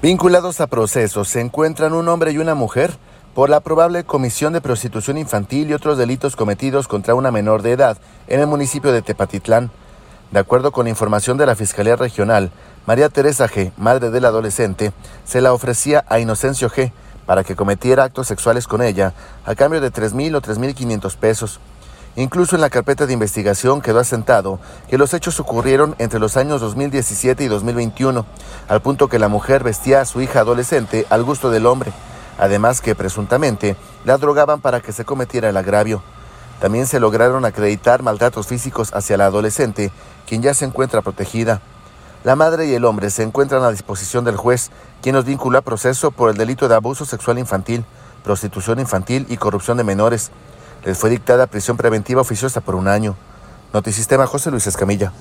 Vinculados a procesos se encuentran un hombre y una mujer por la probable comisión de prostitución infantil y otros delitos cometidos contra una menor de edad en el municipio de Tepatitlán. De acuerdo con información de la Fiscalía Regional, María Teresa G., madre del adolescente, se la ofrecía a Inocencio G. para que cometiera actos sexuales con ella a cambio de 3,000 o 3,500 pesos. Incluso en la carpeta de investigación quedó asentado que los hechos ocurrieron entre los años 2017 y 2021, al punto que la mujer vestía a su hija adolescente al gusto del hombre, además que presuntamente la drogaban para que se cometiera el agravio. También se lograron acreditar maltratos físicos hacia la adolescente, quien ya se encuentra protegida. La madre y el hombre se encuentran a disposición del juez, quien los vinculó a proceso por el delito de abuso sexual infantil, prostitución infantil y corrupción de menores. Les fue dictada prisión preventiva oficiosa por 1 año. Notisistema, José Luis Escamilla.